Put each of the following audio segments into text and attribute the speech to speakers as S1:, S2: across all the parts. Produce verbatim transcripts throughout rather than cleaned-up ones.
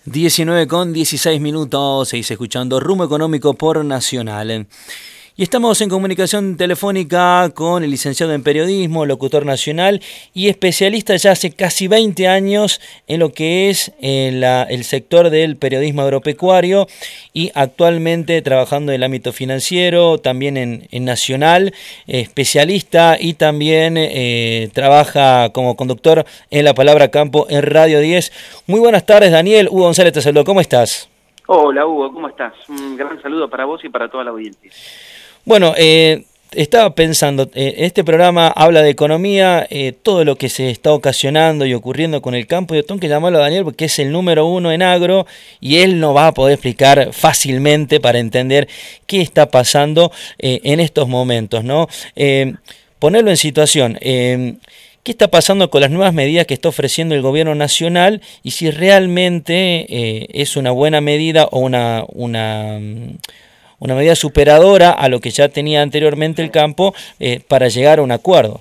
S1: diecinueve con dieciséis minutos, seguís escuchando Rumbo Económico por Nacional. Y estamos en comunicación telefónica con el licenciado en periodismo, locutor nacional y especialista ya hace casi veinte años en lo que es eh, la, el sector del periodismo agropecuario y actualmente trabajando en el ámbito financiero, también en, en Nacional, eh, especialista y también eh, trabaja como conductor en La Palabra Campo en Radio diez. Muy buenas tardes, Daniel. Hugo González te saludo. ¿Cómo estás?
S2: Hola, Hugo. ¿Cómo estás? Un gran saludo para vos y para toda la audiencia.
S1: Bueno, eh, estaba pensando, eh, este programa habla de economía, eh, todo lo que se está ocasionando y ocurriendo con el campo, y tengo que llamarlo a Daniel porque es el número uno en agro y él nos va a poder explicar fácilmente para entender qué está pasando eh, en estos momentos, ¿no? Eh, ponerlo en situación, eh, ¿qué está pasando con las nuevas medidas que está ofreciendo el gobierno nacional y si realmente eh, es una buena medida o una... una una medida superadora a lo que ya tenía anteriormente el campo eh, para llegar a un acuerdo?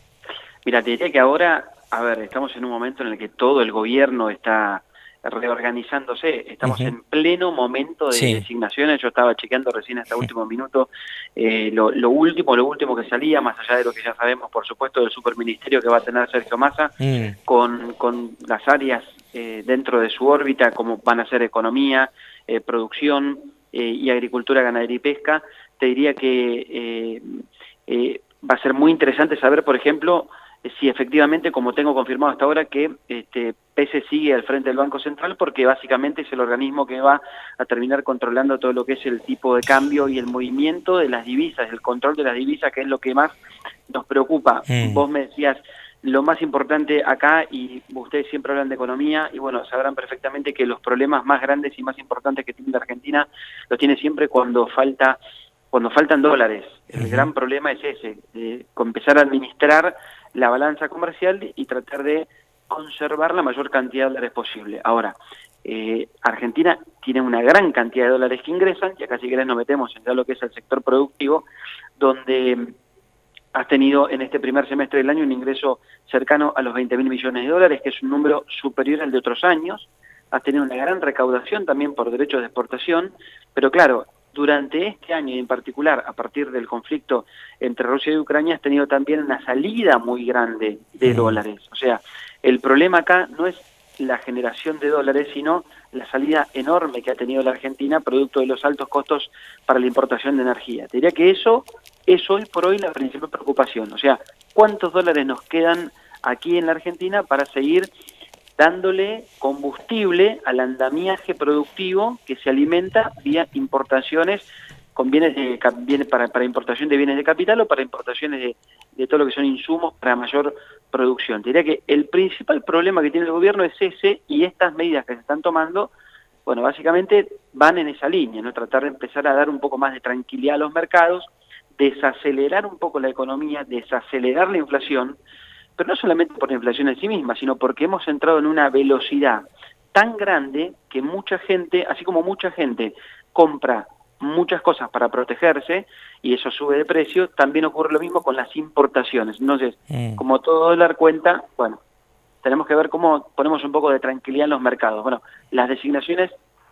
S2: Mira, te diría que ahora, a ver, estamos en un momento en el que todo el gobierno está reorganizándose, estamos uh-huh. en pleno momento de sí. designaciones. Yo estaba chequeando recién hasta uh-huh. último minuto eh, lo, lo último, lo último que salía, más allá de lo que ya sabemos, por supuesto, del superministerio que va a tener Sergio Massa, uh-huh. con, con las áreas eh, dentro de su órbita, como van a ser economía, eh, producción, Eh, y agricultura, ganadería y pesca. Te diría que eh, eh, va a ser muy interesante saber, por ejemplo, si efectivamente, como tengo confirmado hasta ahora, que este, P E S E sigue al frente del Banco Central, porque básicamente es el organismo que va a terminar controlando todo lo que es el tipo de cambio y el movimiento de las divisas, el control de las divisas, que es lo que más nos preocupa. Mm. Vos me decías, lo más importante acá, y ustedes siempre hablan de economía, y bueno, sabrán perfectamente que los problemas más grandes y más importantes que tiene la Argentina los tiene siempre cuando falta cuando faltan dólares. El uh-huh. gran problema es ese, de empezar a administrar la balanza comercial y tratar de conservar la mayor cantidad de dólares posible. Ahora, eh, Argentina tiene una gran cantidad de dólares que ingresan, y acá si querés nos metemos en ya lo que es el sector productivo, donde has tenido en este primer semestre del año un ingreso cercano a los veinte mil millones de dólares, que es un número superior al de otros años. Has tenido una gran recaudación también por derechos de exportación, pero claro, durante este año y en particular a partir del conflicto entre Rusia y Ucrania has tenido también una salida muy grande de mm. dólares. O sea, el problema acá no es la generación de dólares, sino la salida enorme que ha tenido la Argentina producto de los altos costos para la importación de energía. Te diría que eso es hoy por hoy la principal preocupación. O sea, ¿cuántos dólares nos quedan aquí en la Argentina para seguir dándole combustible al andamiaje productivo que se alimenta vía importaciones con bienes de bienes para, para importación de bienes de capital o para importaciones de, de todo lo que son insumos para mayor producción? Te diría que el principal problema que tiene el gobierno es ese, y estas medidas que se están tomando, bueno, básicamente van en esa línea, ¿no? Tratar de empezar a dar un poco más de tranquilidad a los mercados, desacelerar un poco la economía, desacelerar la inflación, pero no solamente por la inflación en sí misma, sino porque hemos entrado en una velocidad tan grande que mucha gente, así como mucha gente compra muchas cosas para protegerse y eso sube de precio, también ocurre lo mismo con las importaciones. Entonces, mm. como todo dólar cuenta, bueno, tenemos que ver cómo ponemos un poco de tranquilidad en los mercados. Bueno, las designaciones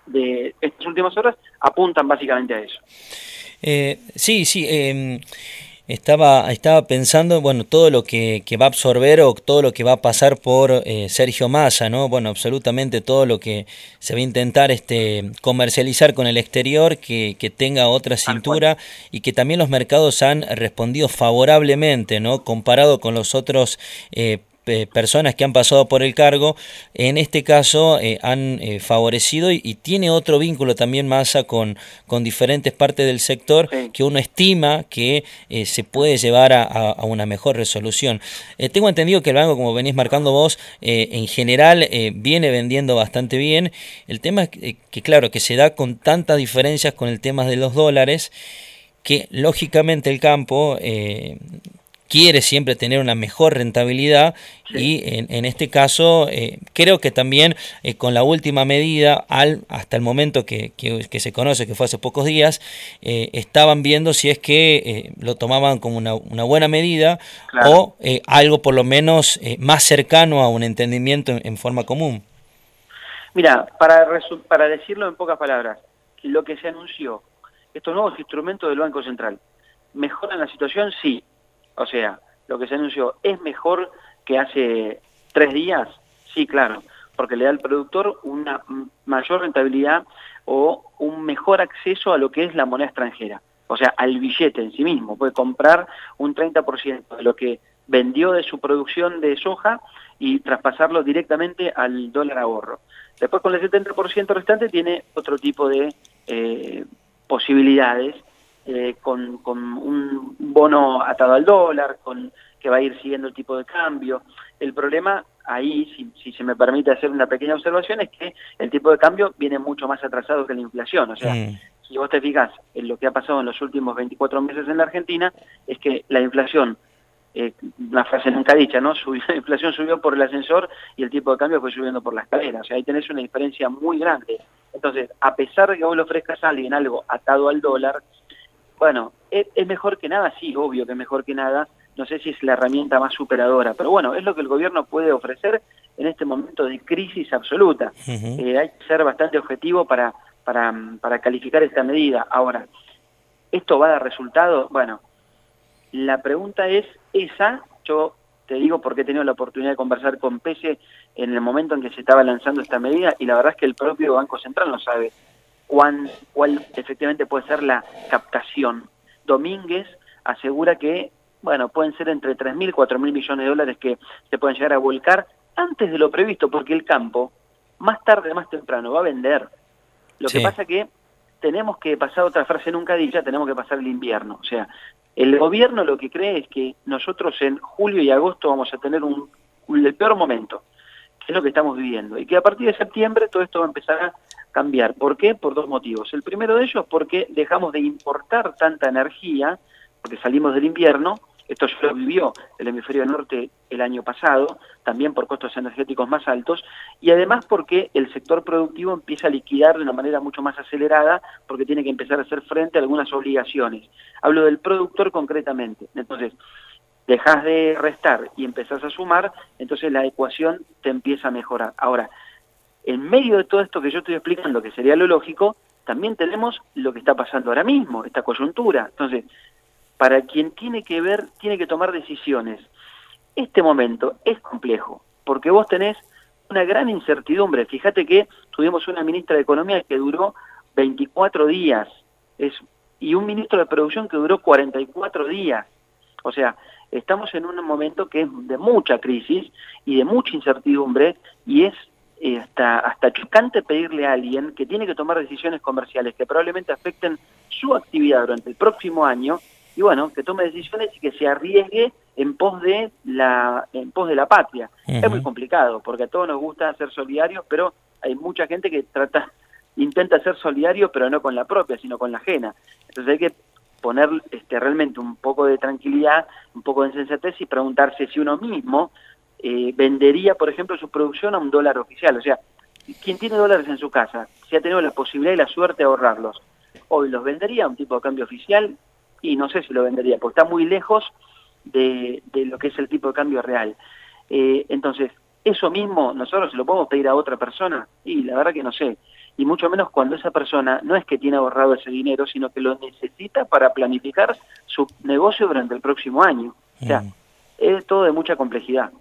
S2: de estas últimas horas apuntan básicamente a eso.
S1: Eh, sí, sí, eh, estaba, estaba pensando, bueno, todo lo que, que va a absorber o todo lo que va a pasar por eh, Sergio Massa, ¿no? Bueno, absolutamente todo lo que se va a intentar este, comercializar con el exterior, que, que tenga otra cintura y que también los mercados han respondido favorablemente, ¿no? Comparado con los otros eh, personas que han pasado por el cargo, en este caso eh, han eh, favorecido y, y tiene otro vínculo también Massa con, con diferentes partes del sector sí. que uno estima que eh, se puede llevar a, a, a una mejor resolución. Eh, tengo entendido que el banco, como venís marcando vos, eh, en general eh, viene vendiendo bastante bien. El tema es que, que claro, que se da con tantas diferencias con el tema de los dólares, que lógicamente el campo eh, quiere siempre tener una mejor rentabilidad sí. y en, en este caso eh, creo que también eh, con la última medida, al hasta el momento que, que, que se conoce, que fue hace pocos días, eh, estaban viendo si es que eh, lo tomaban como una, una buena medida claro. o eh, algo por lo menos eh, más cercano a un entendimiento en, en forma común.
S2: Mira, para, para decirlo en pocas palabras, lo que se anunció, estos nuevos instrumentos del Banco Central, ¿mejoran la situación? Sí. O sea, lo que se anunció es mejor que hace tres días, sí, claro, porque le da al productor una mayor rentabilidad o un mejor acceso a lo que es la moneda extranjera, o sea, al billete en sí mismo. Puede comprar un treinta por ciento de lo que vendió de su producción de soja y traspasarlo directamente al dólar ahorro. Después, con el setenta por ciento restante, tiene otro tipo de eh, posibilidades, eh, con, con un bono atado al dólar, con que va a ir siguiendo el tipo de cambio. El problema ahí, si, si se me permite hacer una pequeña observación, es que el tipo de cambio viene mucho más atrasado que la inflación. O sea, mm. si vos te fijas en lo que ha pasado en los últimos veinticuatro meses en la Argentina, es que la inflación, eh, una frase nunca dicha, ¿no? Subió, la inflación subió por el ascensor y el tipo de cambio fue subiendo por la escalera. O sea, ahí tenés una diferencia muy grande. Entonces, a pesar de que vos le ofrezcas a alguien algo atado al dólar, bueno, ¿es, es mejor que nada? Sí, obvio que es mejor que nada. No sé si es la herramienta más superadora, pero bueno, es lo que el gobierno puede ofrecer en este momento de crisis absoluta. Uh-huh. eh, hay que ser bastante objetivo para, para, para calificar esta medida. Ahora, ¿esto va a dar resultado? Bueno, la pregunta es esa. Yo te digo porque he tenido la oportunidad de conversar con Pese en el momento en que se estaba lanzando esta medida, y la verdad es que el propio Banco Central no sabe cuán, cuál efectivamente puede ser la captación. Domínguez asegura que, bueno, pueden ser entre tres mil y cuatro mil millones de dólares que se pueden llegar a volcar antes de lo previsto, porque el campo, más tarde, más temprano, va a vender. Lo sí. que pasa que tenemos que pasar, otra frase nunca dicha, tenemos que pasar el invierno. O sea, el gobierno lo que cree es que nosotros en julio y agosto vamos a tener un, un el peor momento, que es lo que estamos viviendo, y que a partir de septiembre todo esto va a empezar a cambiar. ¿Por qué? Por dos motivos. El primero de ellos, porque dejamos de importar tanta energía, porque salimos del invierno. Esto ya lo vivió el hemisferio norte el año pasado, también por costos energéticos más altos, y además porque el sector productivo empieza a liquidar de una manera mucho más acelerada, porque tiene que empezar a hacer frente a algunas obligaciones. Hablo del productor concretamente. Entonces, dejás de restar y empezás a sumar, entonces la ecuación te empieza a mejorar. Ahora, en medio de todo esto que yo estoy explicando, que sería lo lógico, también tenemos lo que está pasando ahora mismo, esta coyuntura. Entonces, para quien tiene que ver, tiene que tomar decisiones. Este momento es complejo, porque vos tenés una gran incertidumbre. Fíjate que tuvimos una ministra de Economía que duró veinticuatro días, es, y un ministro de Producción que duró cuarenta y cuatro días. O sea, estamos en un momento que es de mucha crisis y de mucha incertidumbre, y es eh, hasta, hasta chocante pedirle a alguien que tiene que tomar decisiones comerciales que probablemente afecten su actividad durante el próximo año, y bueno, que tome decisiones y que se arriesgue en pos de la en pos de la patria. Uh-huh. Es muy complicado, porque a todos nos gusta ser solidarios, pero hay mucha gente que trata, intenta ser solidario, pero no con la propia, sino con la ajena. Entonces hay que poner este, realmente un poco de tranquilidad, un poco de sensatez, y preguntarse si uno mismo eh, vendería, por ejemplo, su producción a un dólar oficial. O sea, quien tiene dólares en su casa, si ha tenido la posibilidad y la suerte de ahorrarlos, hoy los vendería a un tipo de cambio oficial, y no sé si lo vendería, porque está muy lejos de, de lo que es el tipo de cambio real. Eh, entonces, eso mismo nosotros se lo podemos pedir a otra persona, y la verdad que no sé, y mucho menos cuando esa persona no es que tiene ahorrado ese dinero, sino que lo necesita para planificar su negocio durante el próximo año. O sea, mm. es todo de mucha complejidad.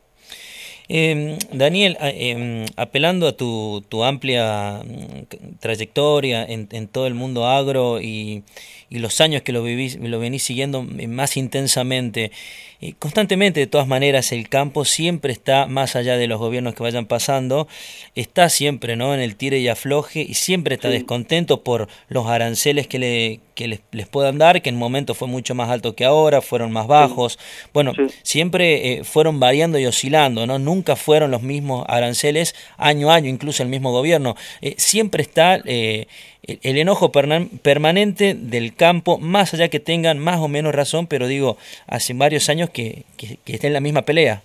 S1: Eh, Daniel, eh, apelando a tu, tu amplia trayectoria en, en todo el mundo agro y, y los años que lo, vivís, lo venís siguiendo más intensamente, eh, constantemente, de todas maneras, el campo siempre está, más allá de los gobiernos que vayan pasando, está siempre, ¿no?, en el tire y afloje, y siempre está sí. descontento por los aranceles que, le, que les, les puedan dar, que en momentos fue mucho más alto que ahora, fueron más bajos. Sí. Bueno, sí. siempre eh, fueron variando y oscilando, ¿no? Nunca fueron los mismos aranceles año a año, incluso el mismo gobierno. Eh, siempre está eh, el, el enojo perna- permanente del campo, más allá que tengan más o menos razón, pero digo, hace varios años que, que, que está en la misma pelea.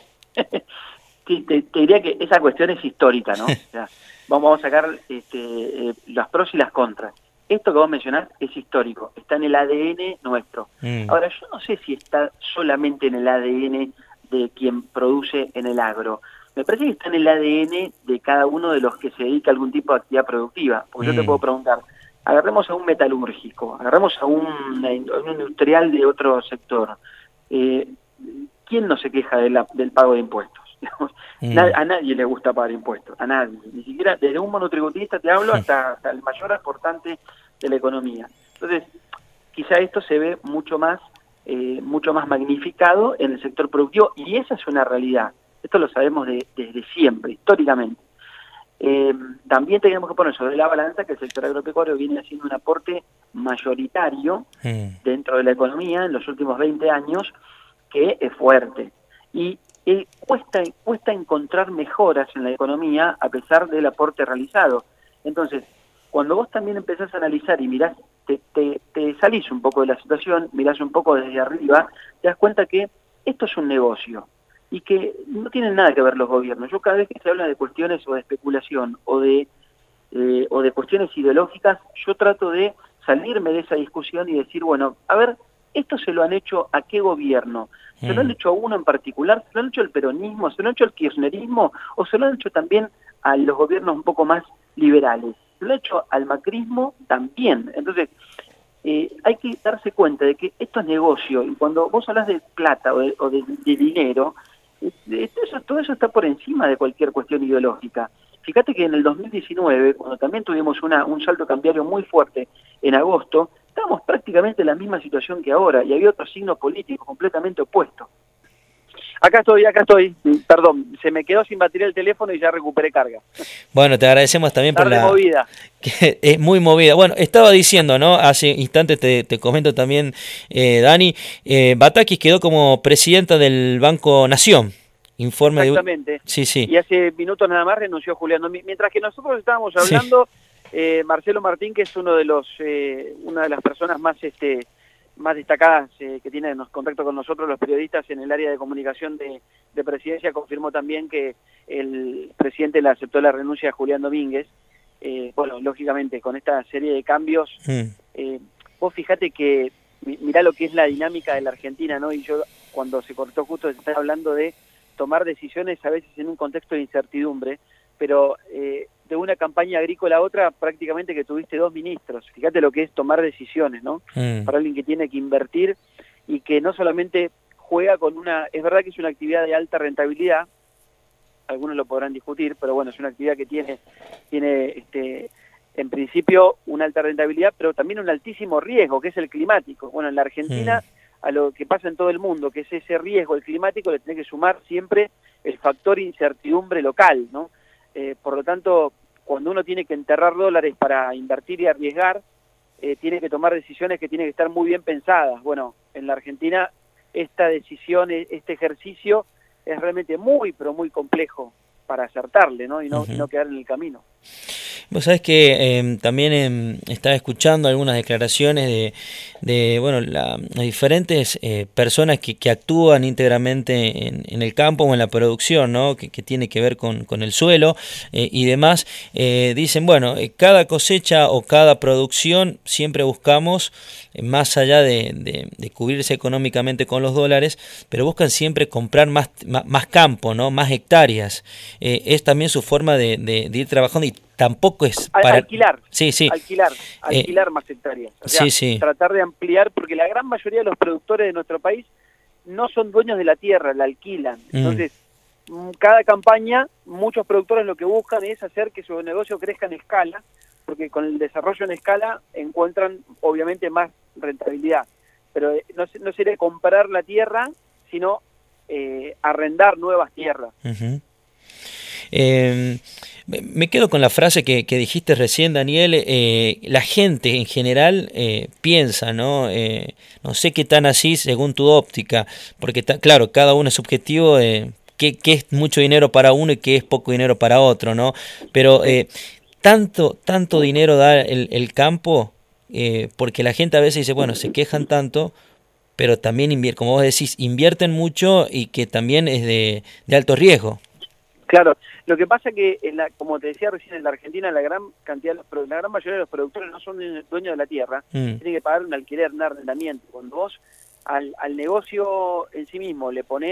S2: Sí, te, te diría que esa cuestión es histórica, ¿no? O sea, vamos a sacar este, eh, los pros y las contras. Esto que vos mencionás es histórico, está en el A D N nuestro. Mm. Ahora, yo no sé si está solamente en el A D N de quien produce en el agro. me parece que está en el A D N de cada uno de los que se dedica a algún tipo de actividad productiva. Porque mm. yo te puedo preguntar, agarremos a un metalúrgico, agarremos a un, a un industrial de otro sector. Eh, ¿Quién no se queja de la, del pago de impuestos? Mm. A nadie le gusta pagar impuestos, a nadie. Ni siquiera desde un monotributista te hablo hasta, hasta el mayor aportante de la economía. Entonces, quizá esto se ve mucho más, eh, mucho más magnificado en el sector productivo, y esa es una realidad. Esto lo sabemos de, desde siempre, históricamente. Eh, también tenemos que poner sobre la balanza que el sector agropecuario viene haciendo un aporte mayoritario mm. dentro de la economía en los últimos veinte años, que es fuerte. Y eh, cuesta, cuesta encontrar mejoras en la economía a pesar del aporte realizado. Entonces, cuando vos también empezás a analizar y mirás, te, te, te salís un poco de la situación, mirás un poco desde arriba, te das cuenta que esto es un negocio y que no tienen nada que ver los gobiernos. Yo cada vez que se habla de cuestiones o de especulación o de, eh, o de cuestiones ideológicas, yo trato de salirme de esa discusión y decir, bueno, a ver, ¿esto se lo han hecho a qué gobierno? ¿Se lo han hecho a uno en particular? ¿Se lo han hecho al peronismo? ¿Se lo han hecho al kirchnerismo? ¿O se lo han hecho también a los gobiernos un poco más liberales? ¿Se lo han hecho al macrismo? También. Entonces, eh, hay que darse cuenta de que esto es negocio, y cuando vos hablas de plata o de, o de, de dinero, eh, eso, todo eso está por encima de cualquier cuestión ideológica. Fíjate que en el dos mil diecinueve, cuando también tuvimos una, un salto cambiario muy fuerte en agosto, estábamos prácticamente en la misma situación que ahora, y había otro signo político completamente opuesto. Acá estoy, acá estoy. Perdón, se me quedó sin batería el teléfono y ya recuperé carga.
S1: Bueno, te agradecemos también
S2: Tarde
S1: por la...
S2: movida.
S1: Que es muy movida. Bueno, estaba diciendo, ¿no? Hace instantes te, te comento también, eh, Dani, eh, Batakis quedó como presidenta del Banco Nación. Informe
S2: Exactamente.
S1: De... Sí, sí.
S2: Y hace minutos nada más renunció Julián. Mientras que nosotros estábamos hablando, sí. eh, Marcelo Martín, que es uno de los, eh, una de las personas más... este más destacadas eh, que tienen contacto con nosotros los periodistas en el área de comunicación de, de Presidencia, confirmó también que el presidente le aceptó la renuncia a Julián Domínguez. Eh, bueno, lógicamente, con esta serie de cambios, mm. eh, vos fijate que, mirá lo que es la dinámica de la Argentina, ¿no? Y yo, cuando se cortó justo, estaba hablando de tomar decisiones a veces en un contexto de incertidumbre, pero... Eh, de una campaña agrícola a otra, prácticamente que tuviste dos ministros. Fíjate lo que es tomar decisiones, ¿no? Mm. Para alguien que tiene que invertir y que no solamente juega con una... Es verdad que es una actividad de alta rentabilidad, algunos lo podrán discutir, pero bueno, es una actividad que tiene, tiene este, en principio, una alta rentabilidad, pero también un altísimo riesgo, que es el climático. Bueno, en la Argentina, mm. a lo que pasa en todo el mundo, que es ese riesgo, el climático, le tiene que sumar siempre el factor incertidumbre local, ¿no? Eh, por lo tanto, cuando uno tiene que enterrar dólares para invertir y arriesgar, eh, tiene que tomar decisiones que tienen que estar muy bien pensadas. Bueno, en la Argentina esta decisión, este ejercicio es realmente muy, pero muy complejo para acertarle, ¿no? Y no, uh-huh. y no quedar en el camino.
S1: Vos sabés que eh, también eh, estaba escuchando algunas declaraciones de, de bueno, la, las diferentes eh, personas que, que actúan íntegramente en, en el campo o en la producción, ¿no? Que, que tiene que ver con, con el suelo eh, y demás. Eh, dicen, bueno, eh, cada cosecha o cada producción siempre buscamos, eh, más allá de, de, de cubrirse económicamente con los dólares, pero buscan siempre comprar más, más, más campo, ¿no? Más hectáreas. Eh, es también su forma de, de, de ir trabajando y tampoco es para...
S2: Alquilar,
S1: sí, sí.
S2: alquilar, alquilar eh, más hectáreas. O sea, sí, sí. tratar de ampliar, porque la gran mayoría de los productores de nuestro país no son dueños de la tierra, la alquilan. Mm. Entonces, cada campaña, muchos productores lo que buscan es hacer que su negocio crezca en escala, porque con el desarrollo en escala encuentran, obviamente, más rentabilidad. Pero no, no sería comprar la tierra, sino eh, arrendar nuevas tierras.
S1: Uh-huh. Eh, me quedo con la frase que, que dijiste recién, Daniel. Eh, la gente en general eh, piensa, ¿no? Eh, no sé qué tan así según tu óptica, porque ta, claro, cada uno es subjetivo, eh, qué, qué es mucho dinero para uno y qué es poco dinero para otro, ¿no? Pero eh, tanto, tanto dinero da el, el campo, eh, porque la gente a veces dice, bueno, se quejan tanto, pero también, invier- como vos decís, invierten mucho y que también es de, de alto riesgo.
S2: Claro, lo que pasa que, en la, como te decía recién, en la Argentina la gran cantidad, la gran mayoría de los productores no son dueños de la tierra, mm. tienen que pagar un alquiler, un arrendamiento. Cuando vos al, al negocio en sí mismo le ponés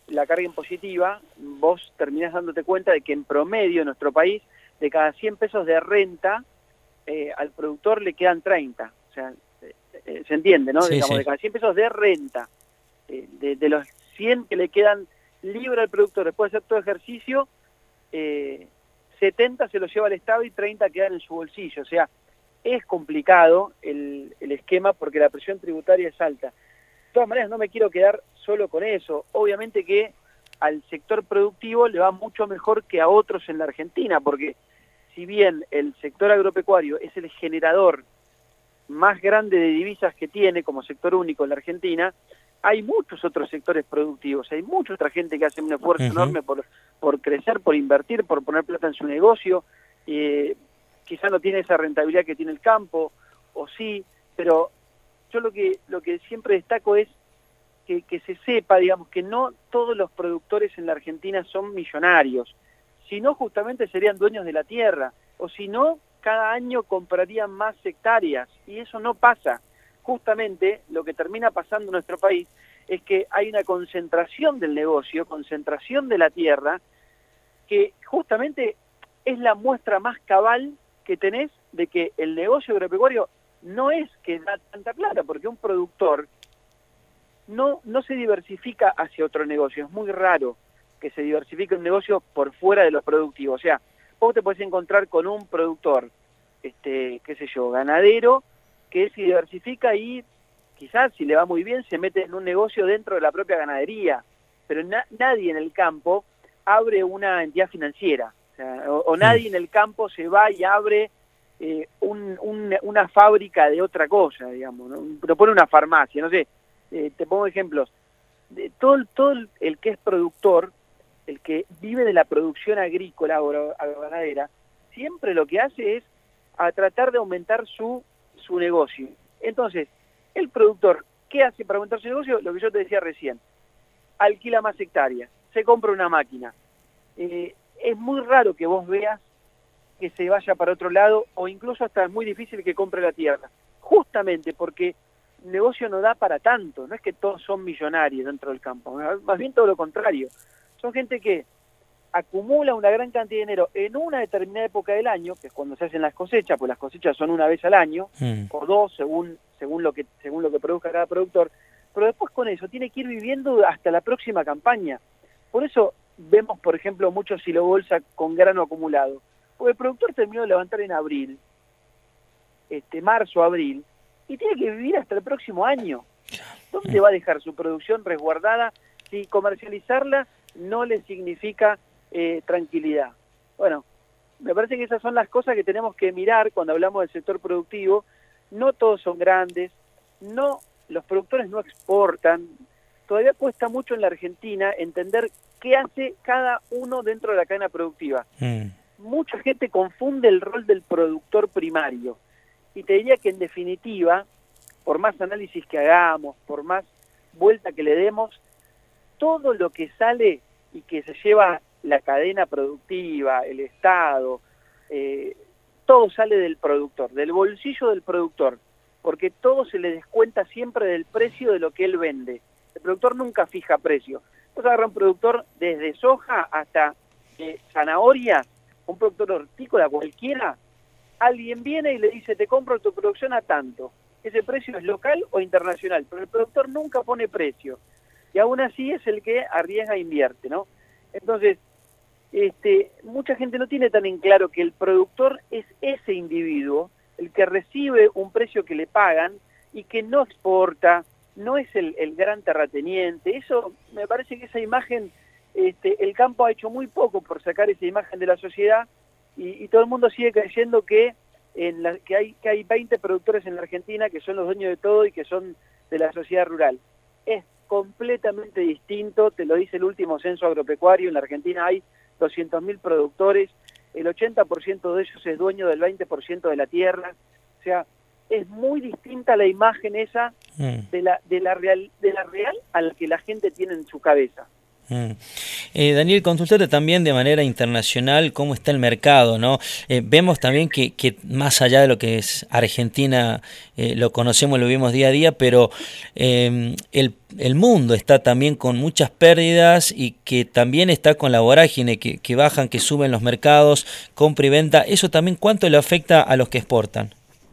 S2: la carga impositiva, vos terminás dándote cuenta de que en promedio en nuestro país, de cada cien pesos de renta, eh, al productor le quedan treinta. O sea, eh, eh, se entiende, ¿no?
S1: Sí,
S2: Digamos,
S1: sí.
S2: de cada cien pesos de renta, eh, de, de los cien que le quedan libre al productor después de hacer todo ejercicio, eh, setenta se los lleva al Estado y treinta quedan en su bolsillo. O sea, es complicado el, el esquema porque la presión tributaria es alta. De todas maneras, no me quiero quedar solo con eso. Obviamente que al sector productivo le va mucho mejor que a otros en la Argentina, porque si bien el sector agropecuario es el generador más grande de divisas que tiene como sector único en la Argentina, hay muchos otros sectores productivos, hay mucha otra gente que hace un esfuerzo uh-huh. enorme por, por crecer, por invertir, por poner plata en su negocio, eh, quizá no tiene esa rentabilidad que tiene el campo, o sí, pero yo lo que, lo que siempre destaco es que, que se sepa, digamos, que no todos los productores en la Argentina son millonarios, si no justamente serían dueños de la tierra, o si no, cada año comprarían más hectáreas, y eso no pasa. Justamente lo que termina pasando en nuestro país es que hay una concentración del negocio, concentración de la tierra, que justamente es la muestra más cabal que tenés de que el negocio agropecuario no es que da tanta plata, porque un productor no, no se diversifica hacia otro negocio, es muy raro que se diversifique un negocio por fuera de los productivos. O sea, vos te podés encontrar con un productor, este, qué sé yo, ganadero, que se diversifica y quizás si le va muy bien se mete en un negocio dentro de la propia ganadería, pero na nadie en el campo abre una entidad financiera, o, sea, o, o nadie en el campo se va y abre eh, un, un, una fábrica de otra cosa, digamos, ¿no? Pero pone una farmacia, no sé, eh, te pongo ejemplos, de todo, todo el que es productor, el que vive de la producción agrícola agroganadera, siempre lo que hace es a tratar de aumentar su su negocio. Entonces, el productor, ¿qué hace para aumentar su negocio? Lo que yo te decía recién, alquila más hectáreas, se compra una máquina. Eh, es muy raro que vos veas que se vaya para otro lado, o incluso hasta es muy difícil que compre la tierra, justamente porque el negocio no da para tanto, no es que todos son millonarios dentro del campo, más bien todo lo contrario, son gente que acumula una gran cantidad de dinero en una determinada época del año, que es cuando se hacen las cosechas, pues las cosechas son una vez al año, mm. o dos, según según lo que según lo que produzca cada productor, pero después con eso tiene que ir viviendo hasta la próxima campaña. Por eso vemos, por ejemplo, mucho silo bolsa con grano acumulado, porque el productor terminó de levantar en abril, este marzo, abril, y tiene que vivir hasta el próximo año. ¿Dónde va a dejar su producción resguardada si comercializarla no le significa Eh, tranquilidad? Bueno, me parece que esas son las cosas que tenemos que mirar cuando hablamos del sector productivo. No todos son grandes, no, los productores no exportan, todavía cuesta mucho en la Argentina entender qué hace cada uno dentro de la cadena productiva. Mm. Mucha gente confunde el rol del productor primario, y te diría que en definitiva, por más análisis que hagamos, por más vuelta que le demos, todo lo que sale y que se lleva la cadena productiva, el Estado, eh, todo sale del productor, del bolsillo del productor, porque todo se le descuenta siempre del precio de lo que él vende. El productor nunca fija precio. Vos agarrás un productor desde soja hasta eh, zanahorias, un productor hortícola cualquiera, alguien viene y le dice, te compro tu producción a tanto. Ese precio es local o internacional, pero el productor nunca pone precio. Y aún así es el que arriesga e invierte, ¿no? Entonces, este, mucha gente no tiene tan en claro que el productor es ese individuo, el que recibe un precio que le pagan y que no exporta, no es el, el gran terrateniente. Eso, me parece que esa imagen, este, el campo ha hecho muy poco por sacar esa imagen de la sociedad, y, y todo el mundo sigue creyendo que, en la, que, hay, que hay veinte productores en la Argentina que son los dueños de todo y que son de la sociedad rural. Es completamente distinto, te lo dice el último censo agropecuario. En la Argentina hay doscientos mil productores, el ochenta por ciento de ellos es dueño del veinte por ciento de la tierra. O sea, es muy distinta la imagen esa mm. de la de la real de la real a la que la gente tiene en su cabeza.
S1: Mm. Eh, Daniel, consultarte también de manera internacional cómo está el mercado, ¿no? Eh, vemos también que, que más allá de lo que es Argentina, eh, lo conocemos, lo vimos día a día, pero eh, el, el mundo está también con muchas pérdidas y que también está con la vorágine, que, que bajan, que suben los mercados, compra y venta. ¿Eso también cuánto le afecta a los que exportan?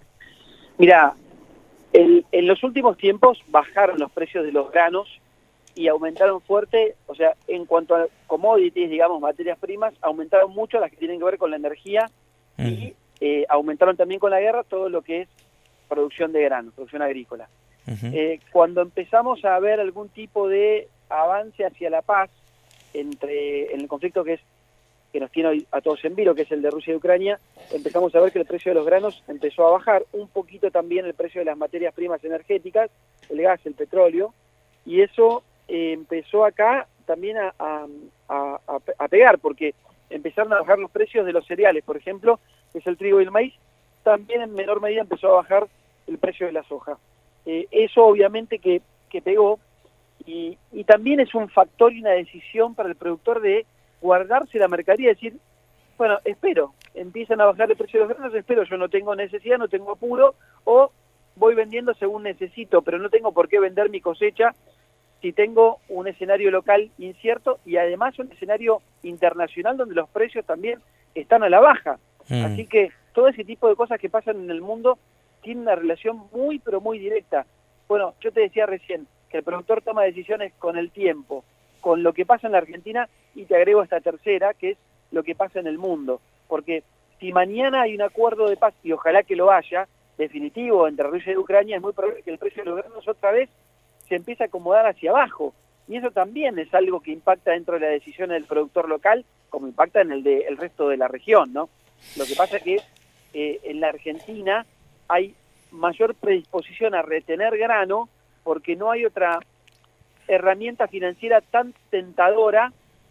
S2: Mira, el, en los últimos tiempos bajaron los precios de los granos y aumentaron fuerte, o sea, en cuanto a commodities, digamos, materias primas, aumentaron mucho las que tienen que ver con la energía uh-huh. y eh, aumentaron también con la guerra todo lo que es producción de grano, producción agrícola. Uh-huh. Eh, cuando empezamos a ver algún tipo de avance hacia la paz entre en el conflicto que es que nos tiene hoy a todos en vilo, que es el de Rusia y Ucrania, empezamos a ver que el precio de los granos empezó a bajar, un poquito también el precio de las materias primas energéticas, el gas, el petróleo, y eso Eh, empezó acá también a, a, a, a pegar, porque empezaron a bajar los precios de los cereales, por ejemplo, que es el trigo y el maíz, también en menor medida empezó a bajar el precio de la soja. Eh, eso obviamente que, que pegó, y, y también es un factor y una decisión para el productor de guardarse la mercadería, decir, bueno, espero, empiezan a bajar el precio de los granos, espero, yo no tengo necesidad, no tengo apuro, o voy vendiendo según necesito, pero no tengo por qué vender mi cosecha si tengo un escenario local incierto y además un escenario internacional donde los precios también están a la baja. Mm. Así que todo ese tipo de cosas que pasan en el mundo tienen una relación muy, pero muy directa. Bueno, yo te decía recién que el productor toma decisiones con el tiempo, con lo que pasa en la Argentina, y te agrego esta tercera, que es lo que pasa en el mundo. Porque si mañana hay un acuerdo de paz, y ojalá que lo haya, definitivo, entre Rusia y Ucrania, es muy probable que el precio de los granos otra vez se empieza a acomodar hacia abajo, y eso también es algo que impacta dentro de la decisión del productor local, como impacta en el de el resto de la región, ¿no? Lo que pasa es que eh, en la Argentina hay mayor predisposición a retener grano porque no hay otra herramienta financiera tan tentadora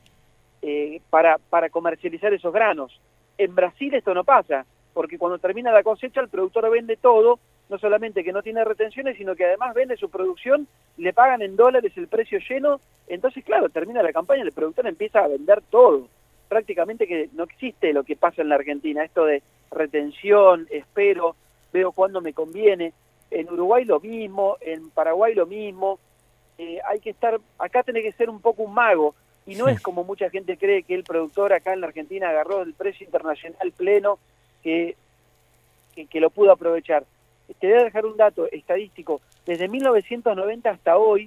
S2: eh, para, para comercializar esos granos. En Brasil esto no pasa, porque cuando termina la cosecha el productor vende todo, no solamente que no tiene retenciones, sino que además vende su producción, le pagan en dólares el precio lleno, entonces claro, termina la campaña, el productor empieza a vender todo. Prácticamente que no existe lo que pasa en la Argentina, esto de retención, espero, veo cuándo me conviene. En Uruguay lo mismo, en Paraguay lo mismo. Eh, hay que estar, acá tiene que ser un poco un mago, y no sí. es como mucha gente cree que el productor acá en la Argentina agarró el precio internacional pleno, que, que, que lo pudo aprovechar. Te voy a dejar un dato estadístico. Desde mil novecientos noventa hasta hoy,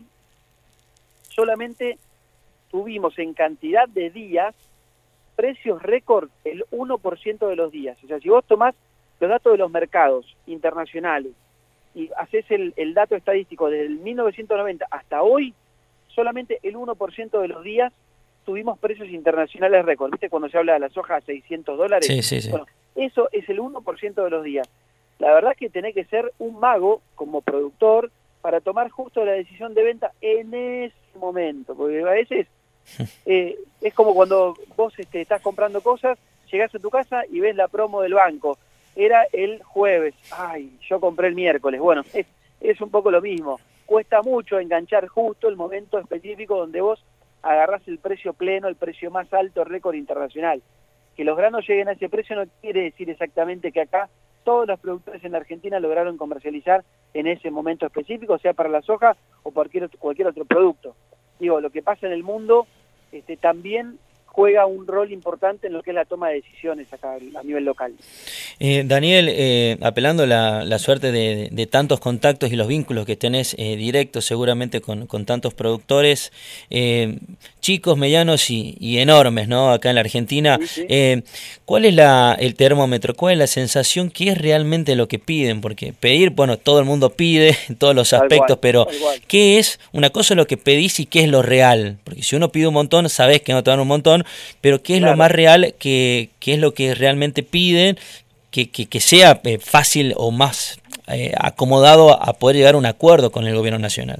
S2: solamente tuvimos en cantidad de días precios récord el uno por ciento de los días. O sea, si vos tomás los datos de los mercados internacionales y haces el, el dato estadístico desde el mil novecientos noventa hasta hoy, solamente el uno por ciento de los días tuvimos precios internacionales récord. ¿Viste cuando se habla de la soja a seiscientos dólares?
S1: Sí, sí, sí.
S2: Bueno, eso es el uno por ciento de los días. La verdad es que tenés que ser un mago como productor para tomar justo la decisión de venta en ese momento, porque a veces eh, es como cuando vos este, estás comprando cosas, llegás a tu casa y ves la promo del banco, era el jueves, ay, yo compré el miércoles. Bueno, es, es un poco lo mismo, cuesta mucho enganchar justo el momento específico donde vos agarrás el precio pleno, el precio más alto, récord internacional. Que los granos lleguen a ese precio no quiere decir exactamente que acá todos los productores en la Argentina lograron comercializar en ese momento específico, sea para la soja o cualquier otro, cualquier otro producto. Digo, lo que pasa en el mundo este, también juega un rol importante en lo que es la toma de decisiones acá a nivel local.
S1: Eh, Daniel, eh, apelando a la, la suerte de, de tantos contactos y los vínculos que tenés eh, directos seguramente con, con tantos productores, eh, chicos, medianos y, y enormes, ¿no? Acá en la Argentina, sí, sí. Eh, ¿cuál es la, el termómetro? ¿Cuál es la sensación? ¿Qué es realmente lo que piden? Porque pedir, bueno, todo el mundo pide en todos los aspectos, tal cual, pero ¿qué es? Una cosa es lo que pedís y qué es lo real. Porque si uno pide un montón, sabés que no te dan un montón, pero ¿qué es claro. lo más real? ¿Qué, qué es lo que realmente piden? Que, que, que sea eh, fácil o más eh, acomodado a poder llegar a un acuerdo con el gobierno nacional.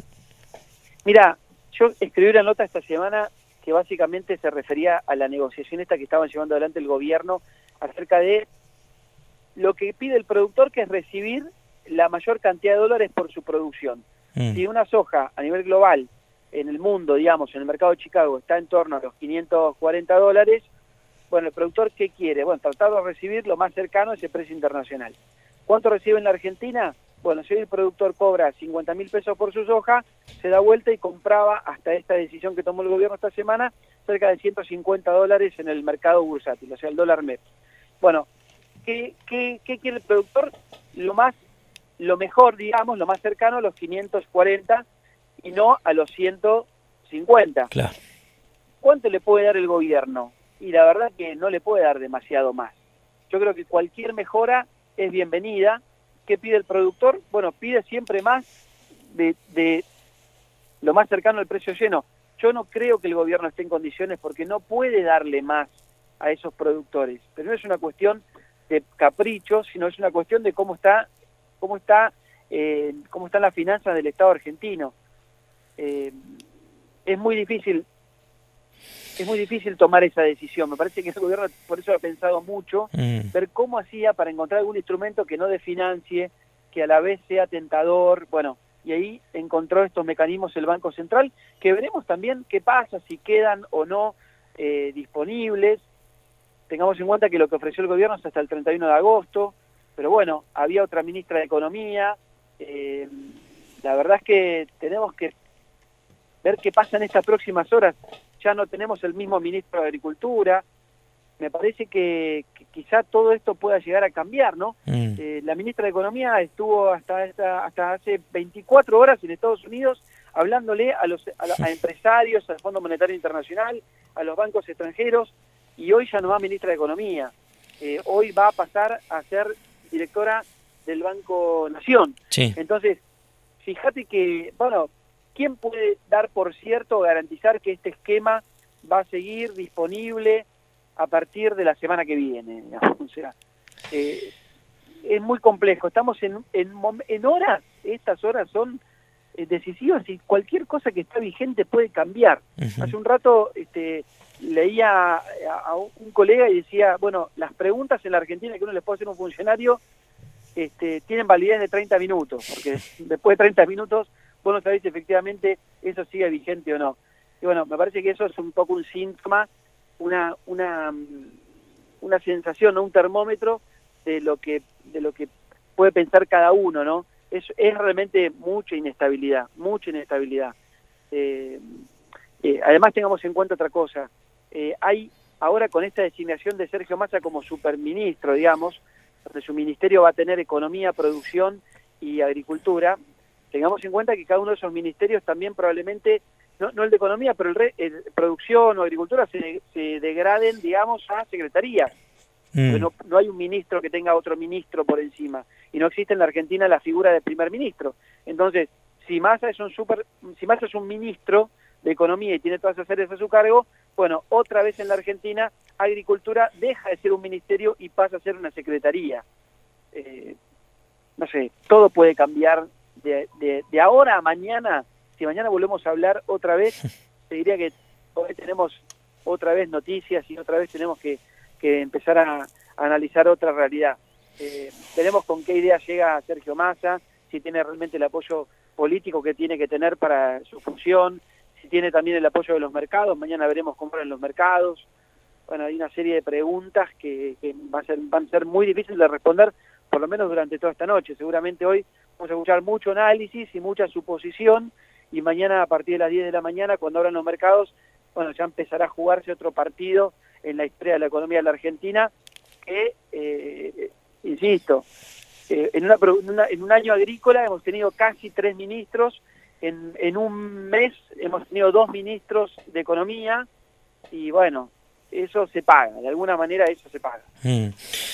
S2: Mira, yo escribí una nota esta semana que básicamente se refería a la negociación esta que estaban llevando adelante el gobierno acerca de lo que pide el productor, que es recibir la mayor cantidad de dólares por su producción. Mm. Si una soja a nivel global
S3: en el mundo, digamos, en el mercado de Chicago, está en torno a los quinientos cuarenta dólares, bueno, el productor, ¿qué quiere? Bueno, tratar de recibir lo más cercano a ese precio internacional. ¿Cuánto recibe en la Argentina? Bueno, si hoy el productor cobra cincuenta mil pesos por su soja, se da vuelta y compraba, hasta esta decisión que tomó el gobierno esta semana, cerca de ciento cincuenta dólares en el mercado bursátil, o sea, el dólar M E P. Bueno, ¿qué, qué, qué quiere el productor? Lo más, lo mejor, digamos, lo más cercano a los quinientos cuarenta y no a los ciento cincuenta.
S1: Claro.
S3: ¿Cuánto le puede dar el gobierno? Y la verdad que no le puede dar demasiado más. Yo creo que cualquier mejora es bienvenida. ¿Qué pide el productor? Bueno, pide siempre más de, de lo más cercano al precio lleno. Yo no creo que el gobierno esté en condiciones porque no puede darle más a esos productores. Pero no es una cuestión de capricho, sino es una cuestión de cómo está, cómo está, eh, cómo están las finanzas del Estado argentino. Eh, es muy difícil, es muy difícil tomar esa decisión. Me parece que el gobierno por eso ha pensado mucho, mm. ver cómo hacía para encontrar algún instrumento que no desfinancie, que a la vez sea tentador, bueno, y ahí encontró estos mecanismos el Banco Central, que veremos también qué pasa, si quedan o no eh, disponibles. Tengamos en cuenta que lo que ofreció el gobierno es hasta el treinta y uno de agosto, pero bueno, había otra ministra de Economía. Eh, la verdad es que tenemos que ver qué pasa en estas próximas horas. Ya no tenemos el mismo ministro de Agricultura. Me parece que, que quizá todo esto pueda llegar a cambiar, ¿no? Mm. Eh, la ministra de Economía estuvo hasta esta, hasta hace veinticuatro horas en Estados Unidos hablándole a los a, a empresarios, al Fondo Monetario Internacional, a los bancos extranjeros, y hoy ya no va ministra de Economía. Eh, hoy va a pasar a ser directora del Banco Nación. Sí. Entonces, fíjate que, bueno, ¿quién puede dar por cierto o garantizar que este esquema va a seguir disponible a partir de la semana que viene? O sea, eh, es muy complejo. Estamos en, en, en horas, estas horas son eh, decisivas y cualquier cosa que está vigente puede cambiar. Uh-huh. Hace un rato este, leía a, a un colega y decía, bueno, las preguntas en la Argentina que uno les puede hacer a un funcionario este, tienen validez de treinta minutos, porque después de treinta minutos vos no sabés si efectivamente eso sigue vigente o no. Y bueno, me parece que eso es un poco un síntoma, una una una sensación, ¿no? Un termómetro de lo que de lo que puede pensar cada uno, ¿no? Es, es realmente mucha inestabilidad, mucha inestabilidad. Eh, eh, además tengamos en cuenta otra cosa. Eh, hay ahora con esta designación de Sergio Massa como superministro, digamos, donde su ministerio va a tener economía, producción y agricultura. Tengamos en cuenta que cada uno de esos ministerios también probablemente, no, no el de economía, pero el, re, el producción o agricultura se, se degraden, digamos, a secretarías. Mm. No, no hay un ministro que tenga otro ministro por encima. Y no existe en la Argentina la figura de primer ministro. Entonces, si Massa es un super, si Massa es un ministro de economía y tiene todas esas áreas a su cargo, bueno, otra vez en la Argentina, agricultura deja de ser un ministerio y pasa a ser una secretaría. Eh, no sé, todo puede cambiar. De, de, de ahora a mañana, si mañana volvemos a hablar otra vez, te diría que hoy tenemos otra vez noticias y otra vez tenemos que, que empezar a, a analizar otra realidad. Eh, veremos con qué idea llega Sergio Massa, si tiene realmente el apoyo político que tiene que tener para su función, si tiene también el apoyo de los mercados. Mañana veremos cómo van los mercados. Bueno, hay una serie de preguntas que, que va a ser, van a ser muy difíciles de responder, por lo menos durante toda esta noche. Seguramente hoy vamos a escuchar mucho análisis y mucha suposición, y mañana a partir de las diez de la mañana, cuando abran los mercados, bueno, ya empezará a jugarse otro partido en la historia de la economía de la Argentina, que, eh, insisto, eh, en, una, en, una, en un año agrícola hemos tenido casi tres ministros, en, en un mes hemos tenido dos ministros de economía, y bueno, eso se paga, de alguna manera eso se paga.
S1: Mm.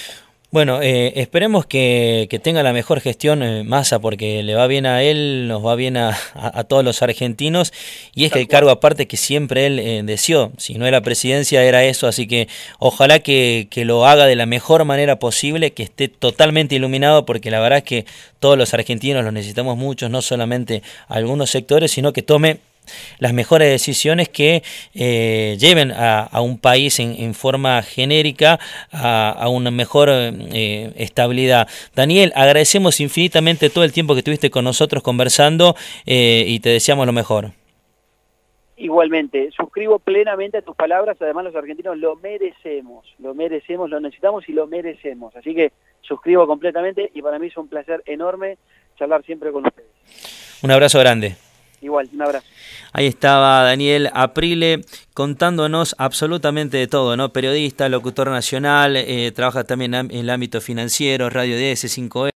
S1: Bueno, eh, esperemos que, que tenga la mejor gestión eh, Massa, porque le va bien a él, nos va bien a, a, a todos los argentinos, y es que el cargo aparte que siempre él eh, deseó, si no era presidencia era eso, así que ojalá que, que lo haga de la mejor manera posible, que esté totalmente iluminado, porque la verdad es que todos los argentinos lo necesitamos muchos, no solamente algunos sectores, sino que tome las mejores decisiones que eh, lleven a, a un país en, en forma genérica a, a una mejor eh, estabilidad. Daniel, agradecemos infinitamente todo el tiempo que estuviste con nosotros conversando eh, y te deseamos lo mejor.
S3: Igualmente, suscribo plenamente a tus palabras, además los argentinos lo merecemos, lo merecemos, lo necesitamos y lo merecemos. Así que suscribo completamente y para mí es un placer enorme charlar siempre con ustedes.
S1: Un abrazo grande.
S3: Igual, un abrazo.
S1: Ahí estaba Daniel Aprile contándonos absolutamente de todo, ¿no? Periodista, locutor nacional, eh, trabaja también en el ámbito financiero, Radio D S cinco E.